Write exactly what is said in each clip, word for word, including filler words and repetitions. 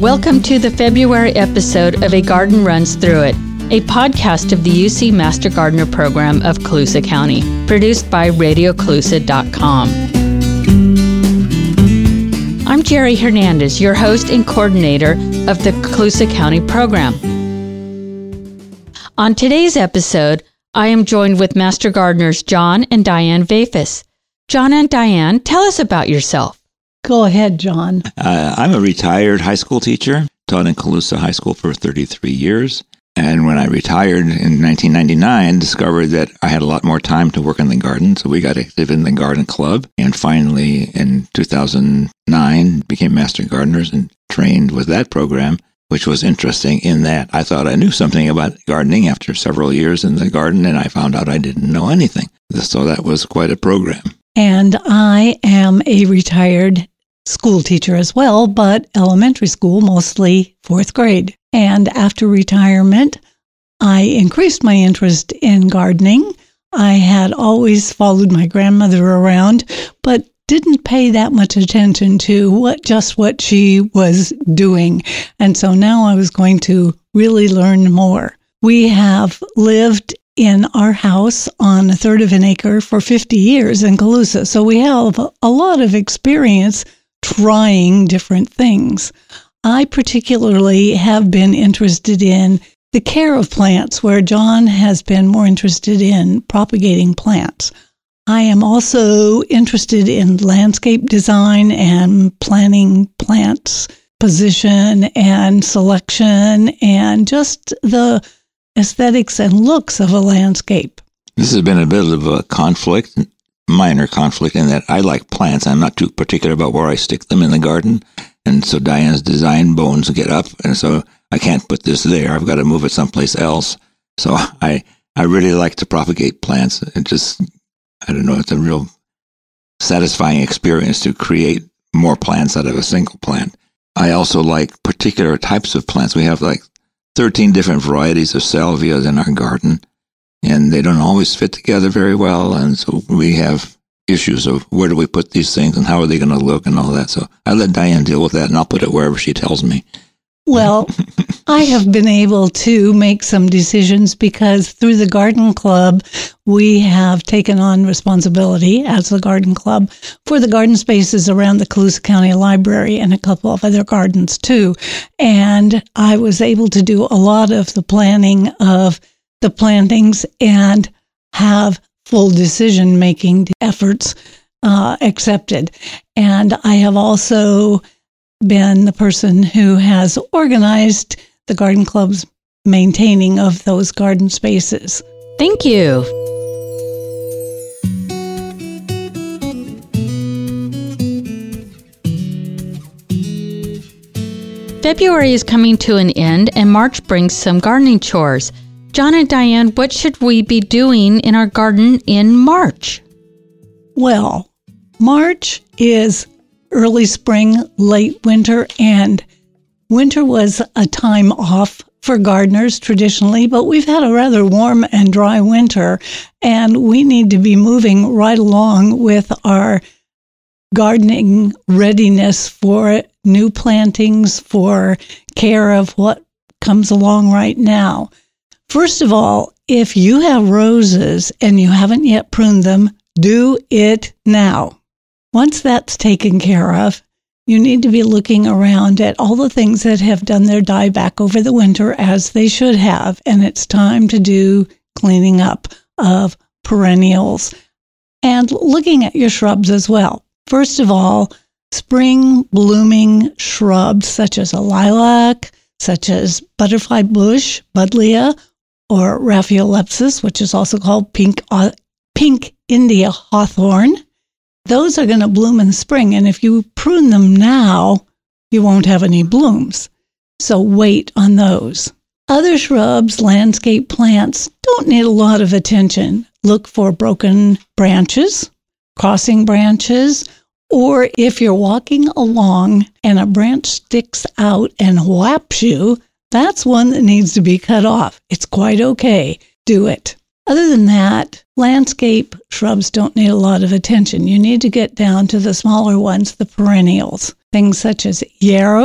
Welcome to the February episode of A Garden Runs Through It, a podcast of the U C Master Gardener Program of Colusa County, produced by radio colusa dot com. I'm Jerry Hernandez, your host and coordinator of the Colusa County program. On today's episode, I am joined with Master Gardeners John and Diane Vafis. John and Diane, tell us about yourself. Go ahead, John. Uh, I'm a retired high school teacher, taught in Colusa High School for thirty-three years. And when I retired in nineteen ninety-nine, discovered that I had a lot more time to work in the garden. So we got active in the garden club. And finally, in two thousand nine, became Master Gardeners and trained with that program, which was interesting in that I thought I knew something about gardening after several years in the garden, and I found out I didn't know anything. So that was quite a program. And I am a retired school teacher as well, but elementary school, mostly fourth grade. And after retirement, I increased my interest in gardening. I had always followed my grandmother around, but didn't pay that much attention to what just what she was doing. And so now I was going to really learn more. We have lived in our house on a third of an acre for fifty years in Colusa. So we have a lot of experience trying different things. I particularly have been interested in the care of plants, where John has been more interested in propagating plants. I am also interested in landscape design and planning plants, position and selection, and just the aesthetics and looks of a landscape. This has been a bit of a conflict, minor conflict, in that I like plants. I'm not too particular about where I stick them in the garden. And so Diane's design bones get up, and so I can't put this there. I've got to move it someplace else. So I I really like to propagate plants. It just, I don't know, it's a real satisfying experience to create more plants out of a single plant. I also like particular types of plants. We have like thirteen different varieties of salvias in our garden, and they don't always fit together very well, and so we have issues of where do we put these things and how are they going to look and all that. So I let Diane deal with that, and I'll put it wherever she tells me. Well, I have been able to make some decisions because through the garden club, we have taken on responsibility as the garden club for the garden spaces around the Colusa County Library and a couple of other gardens too. And I was able to do a lot of the planning of the plantings and have full decision-making efforts uh, accepted. And I have also been the person who has organized the garden club's maintaining of those garden spaces. Thank you. February is coming to an end, and March brings some gardening chores. John and Diane, what should we be doing in our garden in March? Well, March is early spring, late winter, and winter was a time off for gardeners traditionally, but we've had a rather warm and dry winter, and we need to be moving right along with our gardening readiness for new plantings, for care of what comes along right now. First of all, if you have roses and you haven't yet pruned them, do it now. Once that's taken care of, you need to be looking around at all the things that have done their dieback over the winter as they should have, and it's time to do cleaning up of perennials and looking at your shrubs as well. First of all, spring blooming shrubs such as a lilac, such as butterfly bush, buddleia, or Raphiolepis, which is also called pink uh, pink India hawthorn. Those are going to bloom in the spring, and if you prune them now, you won't have any blooms. So wait on those. Other shrubs, landscape plants, don't need a lot of attention. Look for broken branches, crossing branches, or if you're walking along and a branch sticks out and whaps you, that's one that needs to be cut off. It's quite okay. Do it. Other than that, landscape shrubs don't need a lot of attention. You need to get down to the smaller ones, the perennials. Things such as yarrow,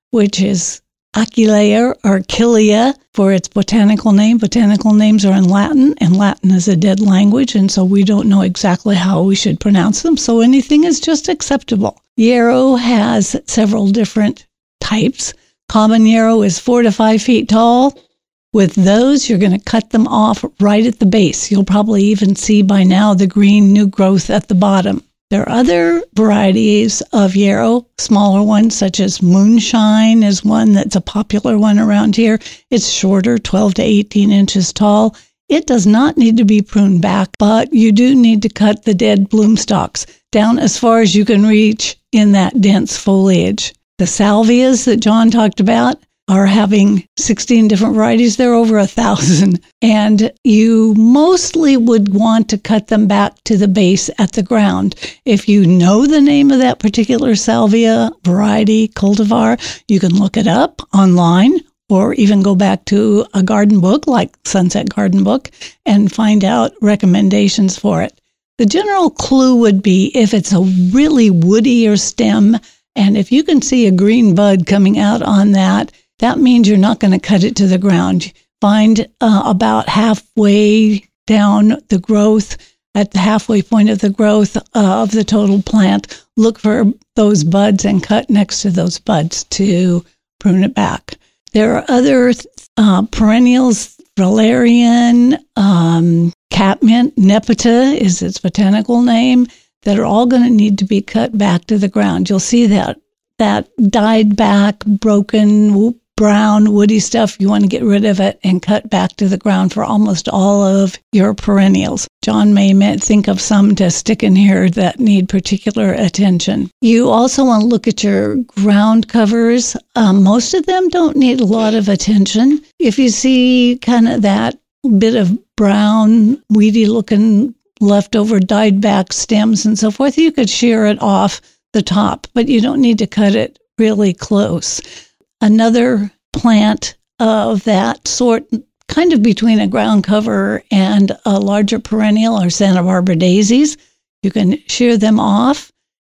which is Achillea or Achillea for its botanical name. Botanical names are in Latin, and Latin is a dead language, and so we don't know exactly how we should pronounce them, so anything is just acceptable. Yarrow has several different types. Common yarrow is four to five feet tall. With those, you're going to cut them off right at the base. You'll probably even see by now the green new growth at the bottom. There are other varieties of yarrow, smaller ones, such as Moonshine is one that's a popular one around here. It's shorter, twelve to eighteen inches tall. It does not need to be pruned back, but you do need to cut the dead bloom stalks down as far as you can reach in that dense foliage. The salvias that John talked about are having sixteen different varieties. They're over a thousand. And you mostly would want to cut them back to the base at the ground. If you know the name of that particular salvia variety, cultivar, you can look it up online or even go back to a garden book like Sunset Garden Book and find out recommendations for it. The general clue would be if it's a really woodier stem, and if you can see a green bud coming out on that, that means you're not going to cut it to the ground. Find uh, about halfway down the growth, at the halfway point of the growth uh, of the total plant, look for those buds and cut next to those buds to prune it back. There are other uh, perennials, valerian, um, catmint, nepeta is its botanical name, that are all going to need to be cut back to the ground. You'll see that that dyed back, broken, brown, woody stuff. You want to get rid of it and cut back to the ground for almost all of your perennials. John may think of some to stick in here that need particular attention. You also want to look at your ground covers. Um, most of them don't need a lot of attention. If you see kind of that bit of brown, weedy looking leftover dyed back stems and so forth, you could shear it off the top, but you don't need to cut it really close. Another plant of that sort, kind of between a ground cover and a larger perennial, are Santa Barbara daisies. You can shear them off,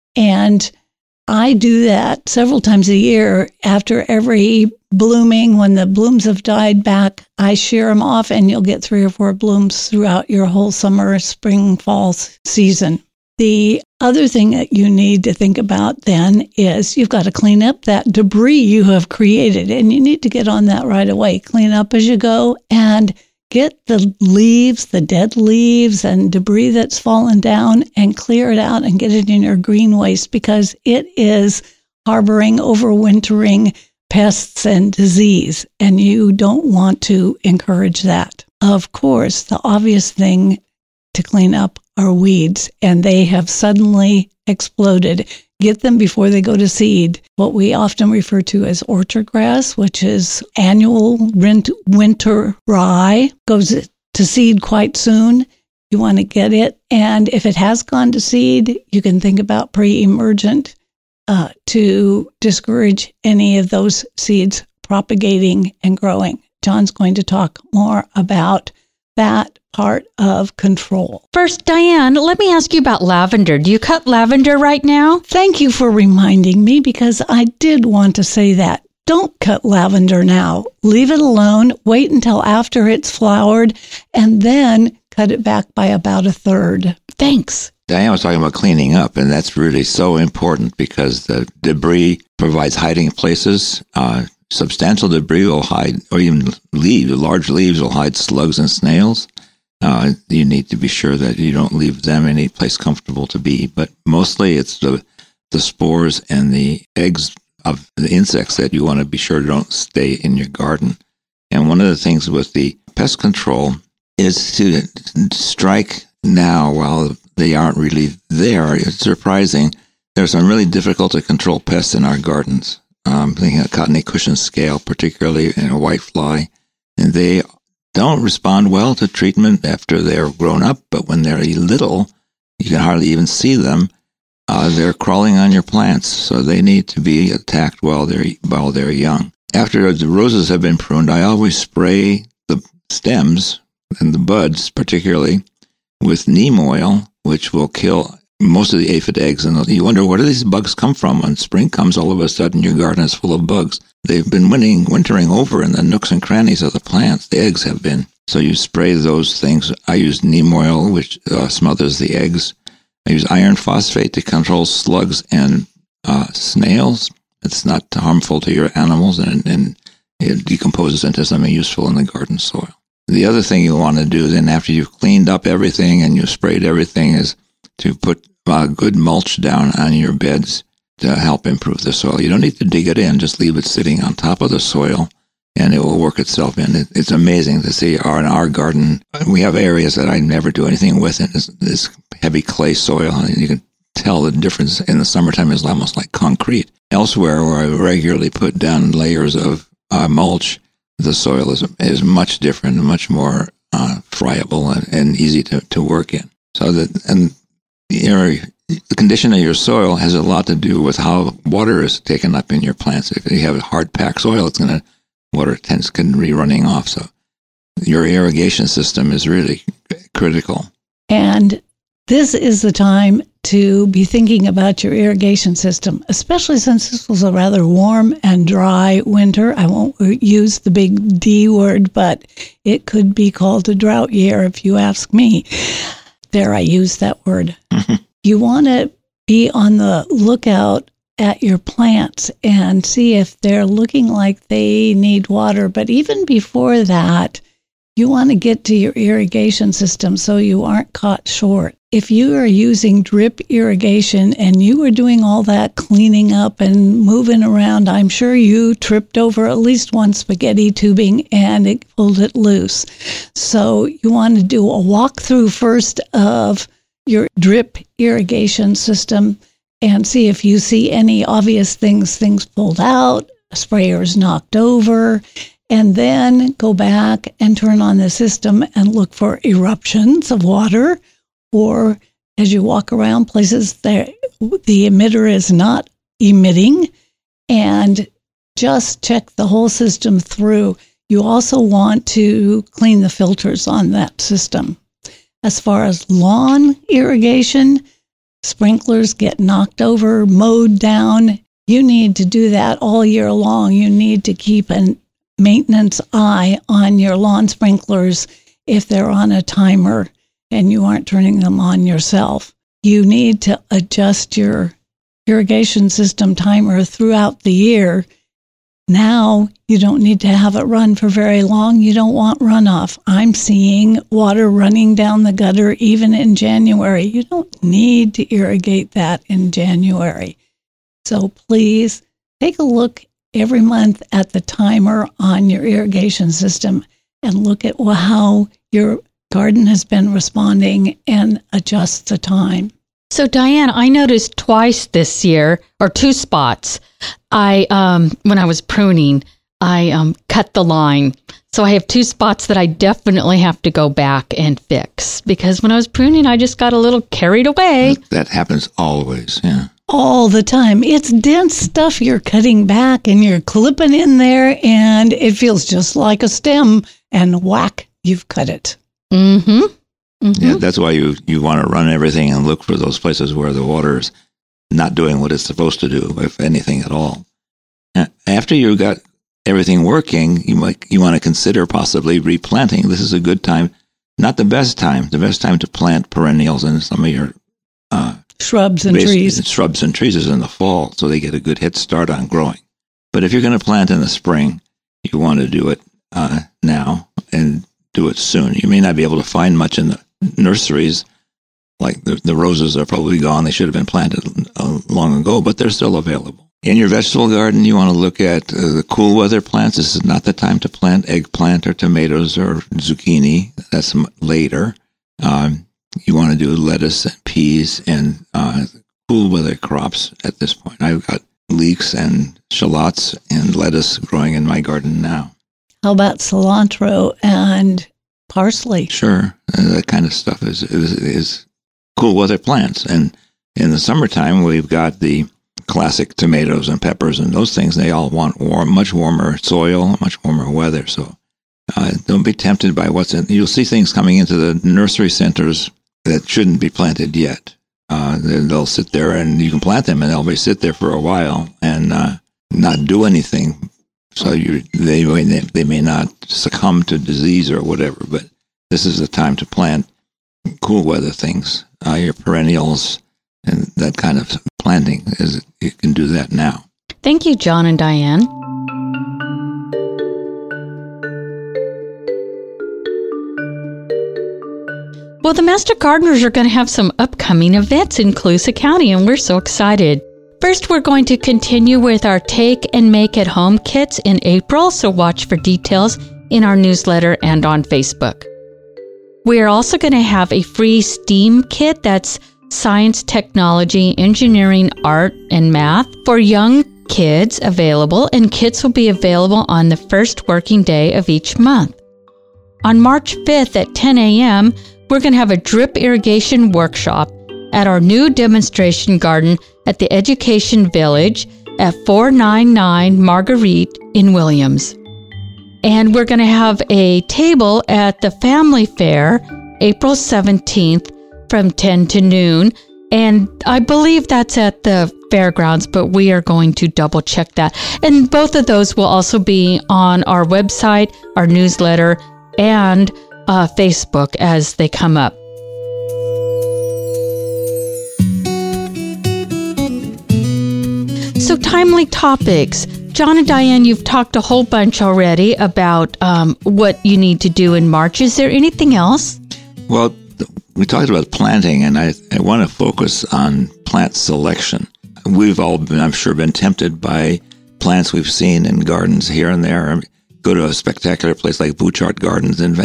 and I do that several times a year. After every blooming, when the blooms have died back, I shear them off, and you'll get three or four blooms throughout your whole summer, spring, fall season. The other thing that you need to think about then is you've got to clean up that debris you have created, and you need to get on that right away. Clean up as you go and get the leaves, the dead leaves and debris that's fallen down, and clear it out and get it in your green waste, because it is harboring, overwintering pests and disease, and you don't want to encourage that. Of course, the obvious thing to clean up are weeds, and they have suddenly exploded. Get them before they go to seed. What we often refer to as orchard grass, which is annual winter rye, goes to seed quite soon. You want to get it, and if it has gone to seed, you can think about pre-emergent uh, to discourage any of those seeds propagating and growing. John's going to talk more about that part of control. First, Diane, let me ask you about lavender. Do you cut lavender right now? Thank you for reminding me, because I did want to say that. Don't cut lavender now. Leave it alone. Wait until after it's flowered, and then cut it back by about a third. Thanks. Diane was talking about cleaning up, and that's really so important because the debris provides hiding places. Uh, substantial debris will hide, or even leaves, large leaves will hide slugs and snails. Uh, you need to be sure that you don't leave them any place comfortable to be. But mostly it's the the spores and the eggs of the insects that you want to be sure don't stay in your garden. And one of the things with the pest control is to strike now while they aren't really there. It's surprising. There's some really difficult to control pests in our gardens. Um, thinking of cottony cushion scale, particularly in a white fly. And they don't respond well to treatment after they're grown up, but when they're little, you can hardly even see them. Uh, they're crawling on your plants, so they need to be attacked while they're while they're young. After the roses have been pruned, I always spray the stems and the buds, particularly, with neem oil, which will kill most of the aphid eggs. And you wonder, where do these bugs come from? When spring comes, all of a sudden your garden is full of bugs. They've been winning, wintering over in the nooks and crannies of the plants. The eggs have been. So you spray those things. I use neem oil, which uh, smothers the eggs. I use iron phosphate to control slugs and uh, snails. It's not harmful to your animals, and, and it decomposes into something useful in the garden soil. The other thing you want to do then, after you've cleaned up everything and you've sprayed everything, is to put uh, good mulch down on your beds to help improve the soil. You don't need to dig it in, just leave it sitting on top of the soil, and it will work itself in. It, it's amazing to see our, in our garden. We have areas that I never do anything with, and this, this heavy clay soil, and you can tell the difference in the summertime is almost like concrete. Elsewhere, where I regularly put down layers of uh, mulch, the soil is is much different and much more uh, friable and, and easy to, to work in. So that and you know, the condition of your soil has a lot to do with how water is taken up in your plants. If you have a hard packed soil, it's going to water tends can be running off. So your irrigation system is really critical. And this is the time to be thinking about your irrigation system, especially since this was a rather warm and dry winter. I won't use the big D word, but it could be called a drought year if you ask me. There, I use that word. Mm-hmm. You want to be on the lookout at your plants and see if they're looking like they need water. But even before that, you want to get to your irrigation system so you aren't caught short. If you are using drip irrigation and you were doing all that cleaning up and moving around, I'm sure you tripped over at least one spaghetti tubing and it pulled it loose. So you want to do a walkthrough first of your drip irrigation system and see if you see any obvious things, things pulled out, sprayers knocked over, and then go back and turn on the system and look for eruptions of water, or as you walk around places that the emitter is not emitting, and just check the whole system through. You also want to clean the filters on that system. As far as lawn irrigation, sprinklers get knocked over, mowed down. You need to do that all year long. You need to keep a maintenance eye on your lawn sprinklers if they're on a timer and you aren't turning them on yourself. You need to adjust your irrigation system timer throughout the year. Now you don't need to have it run for very long. You don't want runoff. I'm seeing water running down the gutter even in January. You don't need to irrigate that in January. So please take a look every month at the timer on your irrigation system and look at how your garden has been responding and adjust the time. So Diane, I noticed twice this year, or two spots, I um, when I was pruning, I um, cut the line. So I have two spots that I definitely have to go back and fix, because when I was pruning, I just got a little carried away. That happens always, yeah. All the time. It's dense stuff you're cutting back and you're clipping in there, and it feels just like a stem, and whack, you've cut it. Mm-hmm. Mm-hmm. Yeah, that's why you, you want to run everything and look for those places where the water's not doing what it's supposed to do, if anything at all. After you got everything working, you might you want to consider possibly replanting. This is a good time, not the best time. The best time to plant perennials in some of your uh, shrubs and trees. Shrubs and trees is in the fall, so they get a good head start on growing. But if you're going to plant in the spring, you want to do it uh, now and do it soon. You may not be able to find much in the nurseries. Like the, the roses are probably gone. They should have been planted uh, long ago, but they're still available. In your vegetable garden, you want to look at uh, the cool weather plants. This is not the time to plant eggplant or tomatoes or zucchini. That's later. Um, you want to do lettuce and peas and uh, cool weather crops at this point. I've got leeks and shallots and lettuce growing in my garden now. How about cilantro and parsley? Sure. Uh, that kind of stuff is, is, is cool weather plants. And in the summertime, we've got the classic tomatoes and peppers and those things. They all want warm, much warmer soil, much warmer weather. So uh, don't be tempted by what's in. You'll see things coming into the nursery centers that shouldn't be planted yet. Uh, they'll sit there and you can plant them and they'll be sit there for a while and uh, not do anything. So you, they, they may not succumb to disease or whatever, but this is the time to plant cool weather things, uh, your perennials and that kind of planting. Is you can do that now. Thank you, John and Diane. Well, the Master Gardeners are going to have some upcoming events in Colusa County, and we're so excited. First, we're going to continue with our Take and Make at Home kits in April, so watch for details in our newsletter and on Facebook. We are also going to have a free STEAM kit that's science, technology, engineering, art, and math for young kids available, and kits will be available on the first working day of each month. On March fifth at ten a.m., we're going to have a drip irrigation workshop at our new demonstration garden at the Education Village at four ninety-nine Marguerite in Williams. And we're going to have a table at the Family Fair April seventeenth from ten to noon. And I believe that's at the fairgrounds, but we are going to double check that. And both of those will also be on our website, our newsletter, and uh, Facebook as they come up. So timely topics. John and Diane, you've talked a whole bunch already about um, what you need to do in March. Is there anything else? Well, we talked about planting, and I, I want to focus on plant selection. We've all been, I'm sure, been tempted by plants we've seen in gardens here and there. Go to a spectacular place like Bouchard Gardens in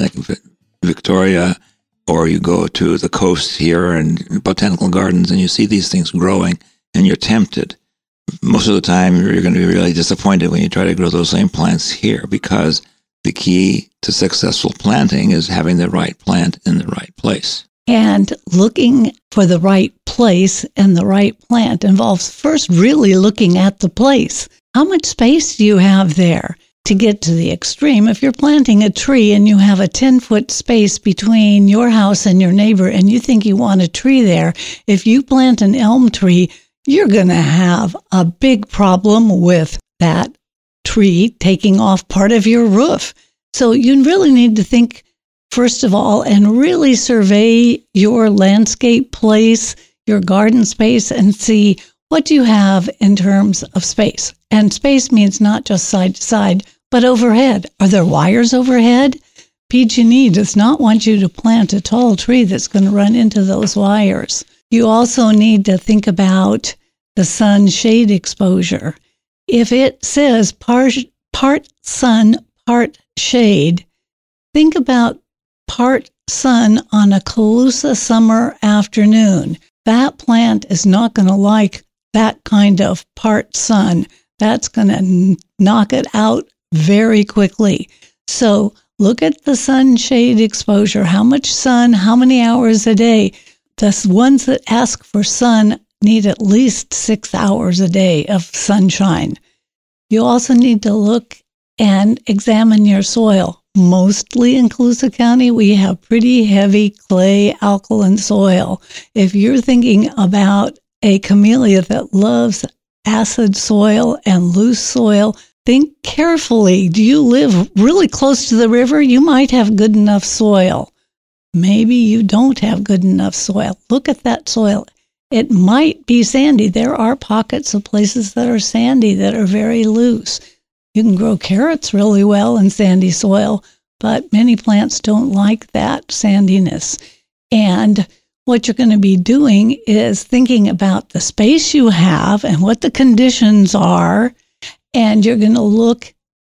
Victoria, or you go to the coast here and botanical gardens, and you see these things growing, and you're tempted. Most of the time, you're going to be really disappointed when you try to grow those same plants here, because the key to successful planting is having the right plant in the right place. And looking for the right place and the right plant involves first really looking at the place. How much space do you have there? To get to the extreme, if you're planting a tree and you have a ten-foot space between your house and your neighbor and you think you want a tree there, if you plant an elm tree, you're going to have a big problem with that tree taking off part of your roof. So you really need to think, first of all, and really survey your landscape place, your garden space, and see what you have in terms of space. And space means not just side to side, but overhead. Are there wires overhead? P G and E does not want you to plant a tall tree that's going to run into those wires. You also need to think about the sun shade exposure. If it says part, part sun, part shade, think about part sun on a Colusa summer afternoon. That plant is not going to like that kind of part sun. That's going to knock it out very quickly. So look at the sun shade exposure. How much sun, how many hours a day? The ones that ask for sun need at least six hours a day of sunshine. You also need to look and examine your soil. Mostly in Colusa County, we have pretty heavy clay alkaline soil. If you're thinking about a camellia that loves acid soil and loose soil, think carefully. Do you live really close to the river? You might have good enough soil. Maybe you don't have good enough soil. Look at that soil. It might be sandy. There are pockets of places that are sandy that are very loose. You can grow carrots really well in sandy soil, but many plants don't like that sandiness. And what you're going to be doing is thinking about the space you have and what the conditions are, and you're going to look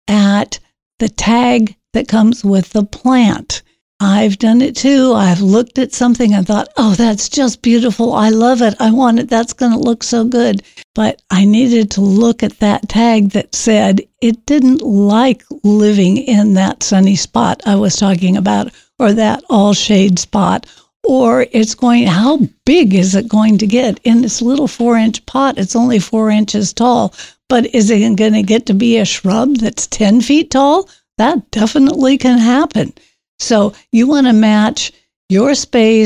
at the tag that comes with the plant. I've done it too. I've looked at something and thought, oh, that's just beautiful. I love it. I want it. That's going to look so good. But I needed to look at that tag that said it didn't like living in that sunny spot I was talking about, or that all shade spot, or it's going, how big is it going to get in this little four inch pot? It's only four inches tall, but is it going to get to be a shrub that's ten feet tall? That definitely can happen. So you want to match your space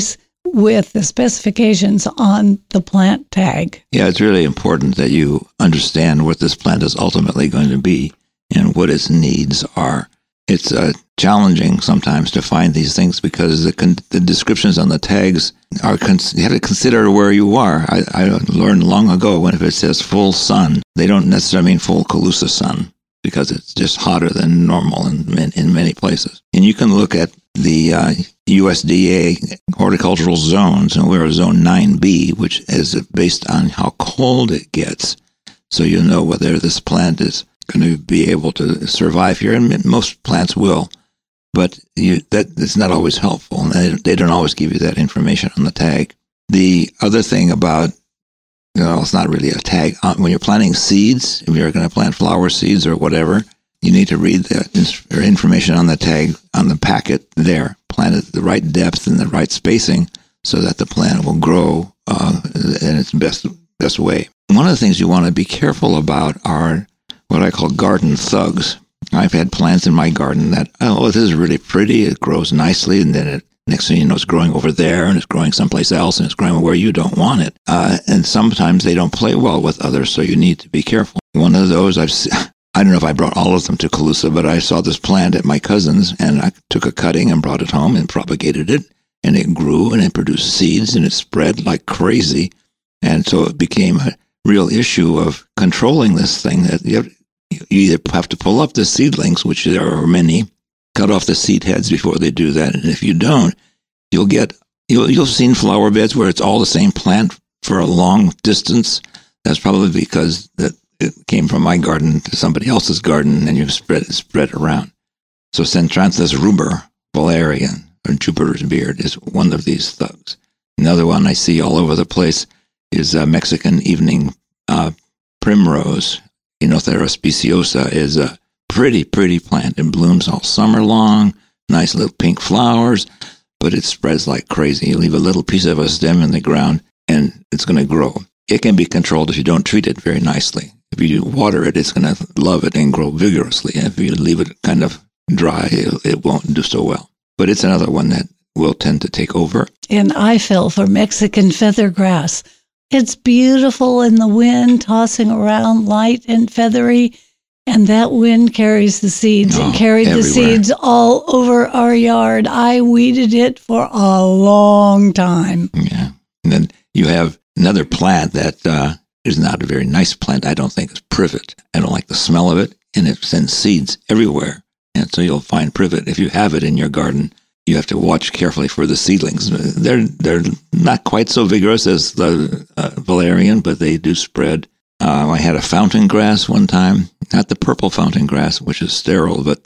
with the specifications on the plant tag. Yeah, it's really important that you understand what this plant is ultimately going to be and what its needs are. It's uh, challenging sometimes to find these things because the, con- the descriptions on the tags are, cons- you have to consider where you are. I, I learned long ago when if it says full sun, they don't necessarily mean full Calusa sun because it's just hotter than normal in, in, in many places. And you can look at the uh, U S D A horticultural zones, and we're zone nine B, which is based on how cold it gets. So you'll know whether this plant is going to be able to survive here, and most plants will, but you, that it's not always helpful, and they, they don't always give you that information on the tag. The other thing about, you know, it's not really a tag. When you're planting seeds, if you're going to plant flower seeds or whatever, you need to read the information on the tag, on the packet there. Plant it at the right depth and the right spacing so that the plant will grow uh, in its best best way. One of the things you want to be careful about are what I call garden thugs. I've had plants in my garden that, oh, this is really pretty, it grows nicely, and then it, next thing you know, it's growing over there, and it's growing someplace else, and it's growing where you don't want it. Uh, and sometimes they don't play well with others, so you need to be careful. One of those I've seen, I don't know if I brought all of them to Calusa, but I saw this plant at my cousin's, and I took a cutting and brought it home and propagated it, and it grew, and it produced seeds, and it spread like crazy. And so it became a real issue of controlling this thing. That you, have, you either have to pull up the seedlings, which there are many, cut off the seed heads before they do that, and if you don't, you'll get you'll you'll see flower beds where it's all the same plant for a long distance. That's probably because that it came from my garden to somebody else's garden, and you spread it spread around. So Centranthus rubor valerian, or Jupiter's beard, is one of these thugs. Another one I see all over the place is a Mexican evening uh, primrose. Enothera speciosa is a pretty, pretty plant. It blooms all summer long, nice little pink flowers, but it spreads like crazy. You leave a little piece of a stem in the ground, and it's going to grow. It can be controlled if you don't treat it very nicely. If you water it, it's going to love it and grow vigorously. And if you leave it kind of dry, it, it won't do so well. But it's another one that will tend to take over. And I fell for Mexican feathergrass. It's beautiful in the wind, tossing around, light and feathery, and that wind carries the seeds. Oh, it carried everywhere. the seeds all over our yard. I weeded it for a long time. Yeah. And then you have another plant that uh, is not a very nice plant, I don't think, is privet. I don't like the smell of it, and it sends seeds everywhere. And so you'll find privet. If you have it in your garden, you have to watch carefully for the seedlings. They're they're not quite so vigorous as the uh, valerian, but they do spread. Uh, I had a fountain grass one time, not the purple fountain grass, which is sterile, but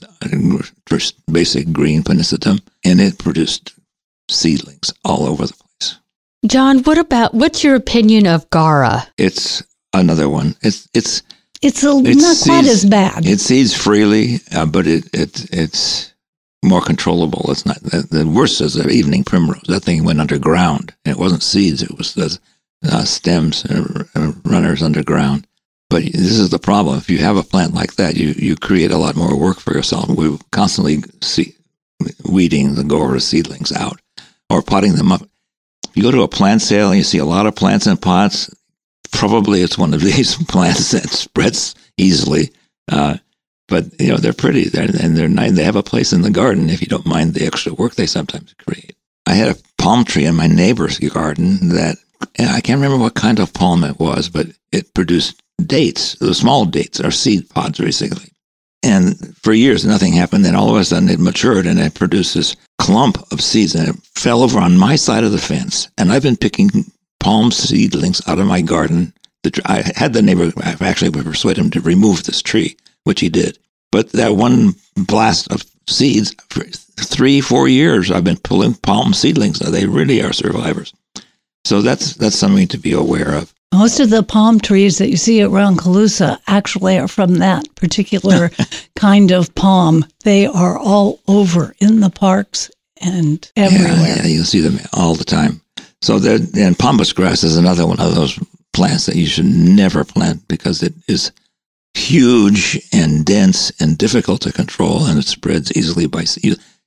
just basic green panicetum, and it produced seedlings all over the place. John, what about, what's your opinion of Gaura? It's another one. It's it's It's, a, it not quite seeds, as bad. It seeds freely, uh, but it, it it's more controllable. It's not the, the worst is the evening primrose. That thing went underground. It wasn't seeds. It was the uh, stems and uh, runners underground. But this is the problem. If you have a plant like that, you, you create a lot more work for yourself. We constantly see weeding the Gaura seedlings out or potting them up. If you go to a plant sale and you see a lot of plants in pots, probably it's one of these plants that spreads easily. Uh, But, you know, they're pretty, they're, and they're nice. They have a place in the garden if you don't mind the extra work they sometimes create. I had a palm tree in my neighbor's garden that, I can't remember what kind of palm it was, but it produced dates, the small dates, or seed pods, basically. And for years, nothing happened. Then all of a sudden, it matured, and it produced this clump of seeds, and it fell over on my side of the fence. And I've been picking palm seedlings out of my garden. I had the neighbor, I actually persuade him to remove this tree, which he did. But that one blast of seeds, for three, four years, I've been pulling palm seedlings. They really are survivors. So that's that's something to be aware of. Most of the palm trees that you see around Calusa actually are from that particular kind of palm. They are all over in the parks and everywhere. Yeah, yeah, you'll see them all the time. So that, and pampas grass is another one of those plants that you should never plant because it is huge and dense and difficult to control, and it spreads easily by you.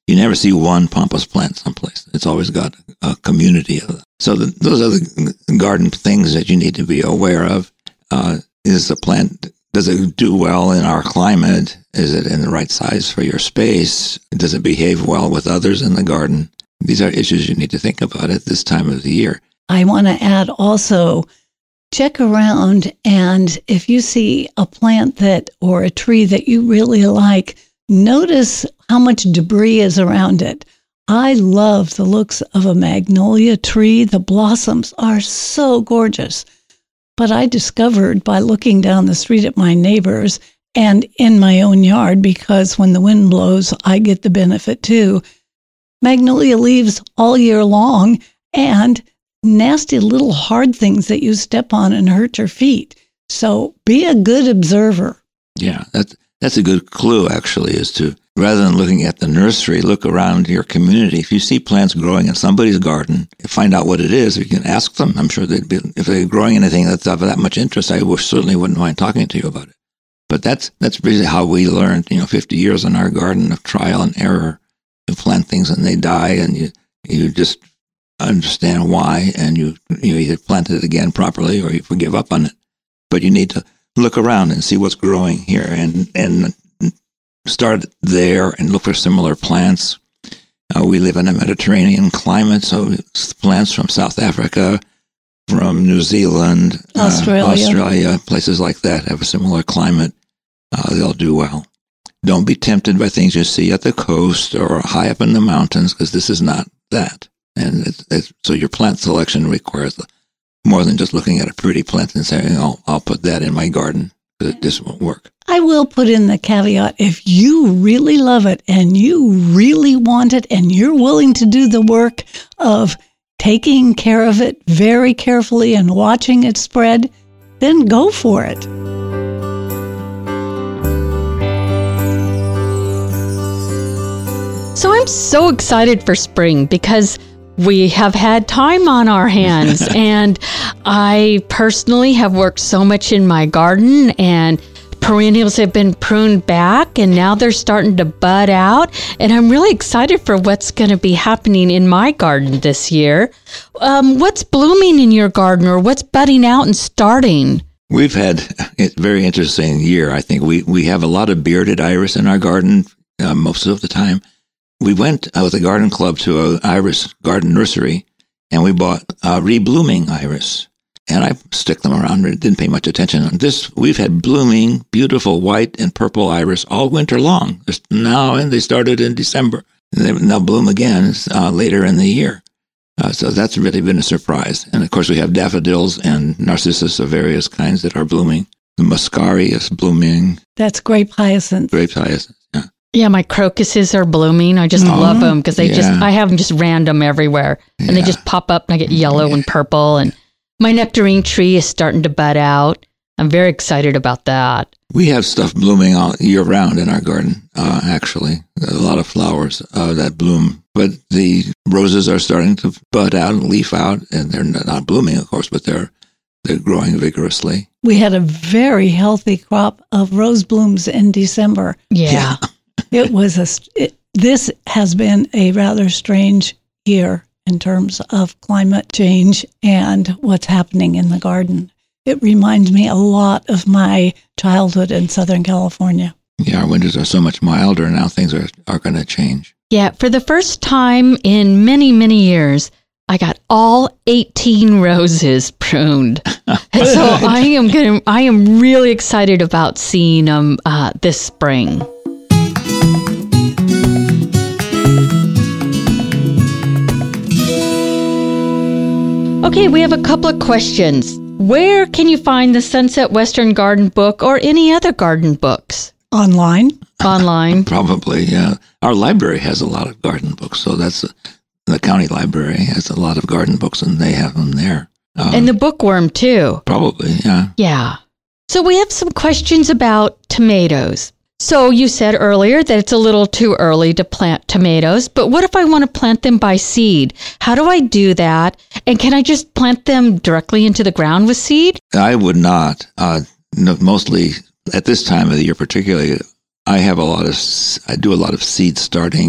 You never see one pampas plant someplace. It's always got a community of them. So the, those are the garden things that you need to be aware of. Uh, is the plant, does it do well in our climate? Is it in the right size for your space? Does it behave well with others in the garden? These are issues you need to think about at this time of the year. I want to add also, check around, and if you see a plant that or a tree that you really like, notice how much debris is around it. I love the looks of a magnolia tree. The blossoms are so gorgeous. But I discovered by looking down the street at my neighbors and in my own yard, because when the wind blows, I get the benefit too, magnolia leaves all year long, and nasty little hard things that you step on and hurt your feet. So be a good observer. Yeah, that's, that's a good clue, actually, is to, rather than looking at the nursery, look around your community. If you see plants growing in somebody's garden, find out what it is. You can ask them. I'm sure they'd be, if they're growing anything that's of that much interest, I would, certainly wouldn't mind talking to you about it. But that's that's really how we learned, you know, fifty years in our garden of trial and error. You plant things and they die, and you you just understand why, and you you either plant it again properly or you give up on it. But you need to look around and see what's growing here, and and start there and look for similar plants. Uh, we live in a Mediterranean climate, so plants from South Africa, from New Zealand, Australia, uh, Australia, places like that have a similar climate. Uh, they'll do well. Don't be tempted by things you see at the coast or high up in the mountains, because this is not that. And it's, it's, so your plant selection requires more than just looking at a pretty plant and saying, "Oh, I'll put that in my garden." But this won't work. I will put in the caveat, if you really love it and you really want it and you're willing to do the work of taking care of it very carefully and watching it spread, then go for it. So I'm so excited for spring because we have had time on our hands, and I personally have worked so much in my garden, and perennials have been pruned back, and now they're starting to bud out, and I'm really excited for what's going to be happening in my garden this year. Um, what's blooming in your garden, or what's budding out and starting? We've had a very interesting year, I think. We, we have a lot of bearded iris in our garden uh, most of the time. We went uh, with a garden club to an iris garden nursery, and we bought uh, reblooming iris. And I stick them around and didn't pay much attention on this. We've had blooming, beautiful white and purple iris all winter long. Just now, and they started in December. And they'll bloom again uh, later in the year. Uh, so that's really been a surprise. And of course, we have daffodils and narcissus of various kinds that are blooming. The muscari is blooming. That's grape hyacinth. Grape hyacinth, yeah. Yeah, my crocuses are blooming. I just Oh, love them because they yeah. just, I have them just random everywhere. And they Yeah. just pop up and I get yellow and purple. And my nectarine tree is starting to bud out. I'm very excited about that. We have stuff blooming all year round in our garden, uh, actually. A lot of flowers uh, that bloom. But the roses are starting to bud out and leaf out, and they're not blooming, of course, but they're they're growing vigorously. We had a very healthy crop of rose blooms in December. Yeah. It was a, it, this has been a rather strange year in terms of climate change and what's happening in the garden. It reminds me a lot of my childhood in Southern California. Yeah, our winters are so much milder now. Things are, are going to change. Yeah, for the first time in many, many years, I got all eighteen roses pruned. And so I am going I am really excited about seeing them uh, this spring. Okay, we have a couple of questions. Where can you find the Sunset Western Garden book or any other garden books? Online. Online. Probably, yeah. Our library has a lot of garden books, so that's a, the county library has a lot of garden books, and they have them there. Um, And the bookworm, too. probably, yeah. Yeah. So we have some questions about tomatoes. So you said earlier that it's a little too early to plant tomatoes, but what if I want to plant them by seed? How do I do that? And can I just plant them directly into the ground with seed? I would not. Uh, no, mostly at this time of the year, particularly, I have a lot of. I do a lot of seed starting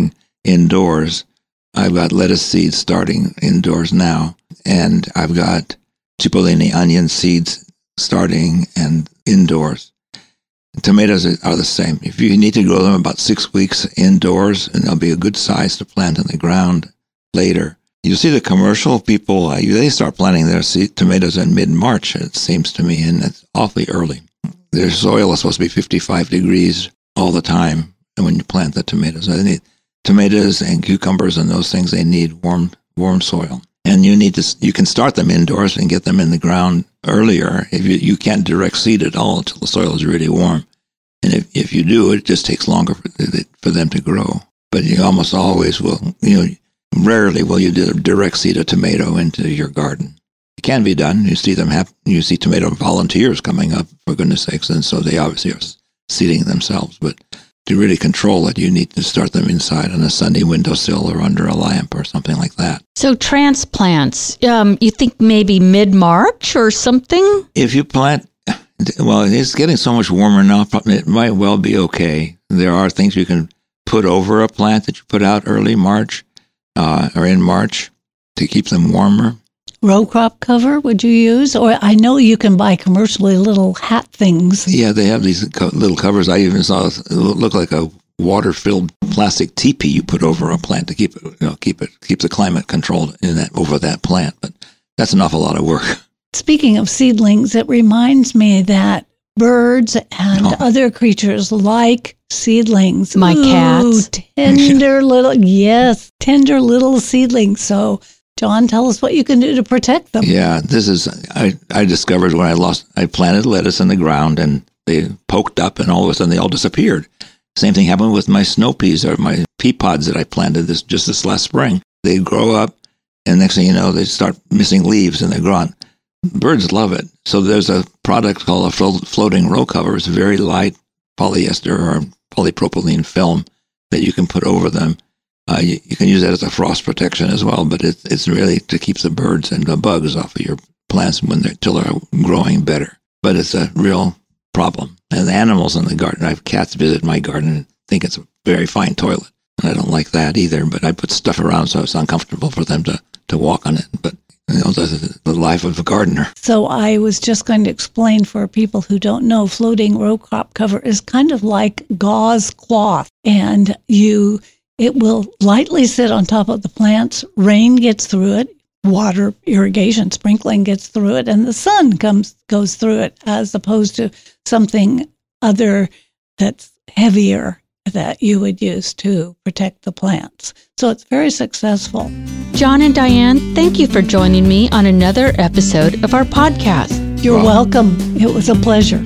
indoors. I've got lettuce seeds starting indoors now, and I've got cipollini onion seeds starting and indoors. Tomatoes are the same. If you need to grow them about six weeks indoors, and they'll be a good size to plant in the ground later. You see the commercial people, uh, they start planting their seed, tomatoes in mid-March, it seems to me, and it's awfully early. Their soil is supposed to be fifty-five degrees all the time when you plant the tomatoes. They need, tomatoes and cucumbers and those things, they need warm warm soil. And you need to, you can start them indoors and get them in the ground earlier. If you, you can't direct seed at all until the soil is really warm. And if, if you do, it just takes longer for, for them to grow. But you almost always will, you know, rarely will you direct seed a tomato into your garden. It can be done. You see them have, you see tomato volunteers coming up, for goodness sakes, and so they obviously are seeding themselves. But to really control it, you need to start them inside on a sunny windowsill or under a lamp or something like that. So transplants, um, you think maybe mid-March or something? If you plant, well, it's getting so much warmer now, it might well be okay. There are things you can put over a plant that you put out early March uh, or in March to keep them warmer. Row crop cover would you use? Or I know you can buy commercially little hat things. Yeah, they have these co- little covers. I even saw it look like a water-filled plastic teepee you put over a plant to keep it, you know, keep it, keep the climate controlled in that over that plant. But that's an awful lot of work. Speaking of seedlings, it reminds me that birds and oh. other creatures like seedlings. My Ooh, cats. Tender little, yes, tender little seedlings. So John, tell us what you can do to protect them. Yeah, this is, I, I discovered when I lost, I planted lettuce in the ground and they poked up and all of a sudden they all disappeared. Same thing happened with my snow peas or my pea pods that I planted this just this last spring. They grow up and next thing you know, they start missing leaves and they're gone. Birds love it. So there's a product called a flo- floating row cover. It's very light polyester or polypropylene film that you can put over them. Uh, you, you can use that as a frost protection as well, but it's it's really to keep the birds and the bugs off of your plants when they're till they're growing better. But it's a real problem. And the animals in the garden, I have cats visit my garden and think it's a very fine toilet, and I don't like that either. But I put stuff around so it's uncomfortable for them to, to walk on it. But you know, the, the life of a gardener. So I was just going to explain for people who don't know, floating row crop cover is kind of like gauze cloth, and you. It will lightly sit on top of the plants. Rain gets through it. Water irrigation, sprinkling gets through it, and the sun comes goes through it, as opposed to something other that's heavier that you would use to protect the plants. So it's very successful. John and Diane, thank you for joining me on another episode of our podcast. You're wow. welcome. It was a pleasure.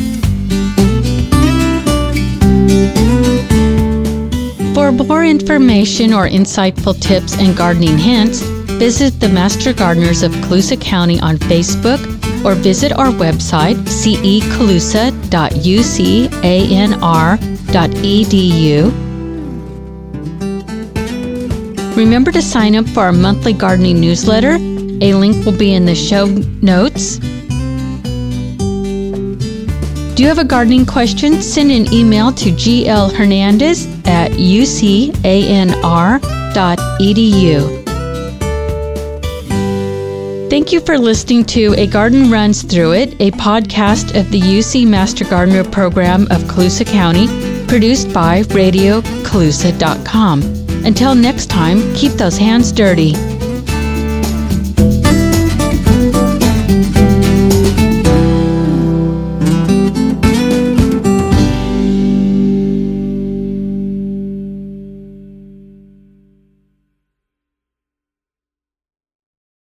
For more information or insightful tips and gardening hints, visit the Master Gardeners of Colusa County on Facebook or visit our website, c e colusa dot u c a n r dot e d u. Remember to sign up for our monthly gardening newsletter. A link will be in the show notes. Do you have a gardening question? Send an email to g l hernandez at u c a n r dot e d u. Thank you for listening to A Garden Runs Through It, a podcast of the U C Master Gardener Program of Colusa County, produced by radio colusa dot com. Until next time, keep those hands dirty.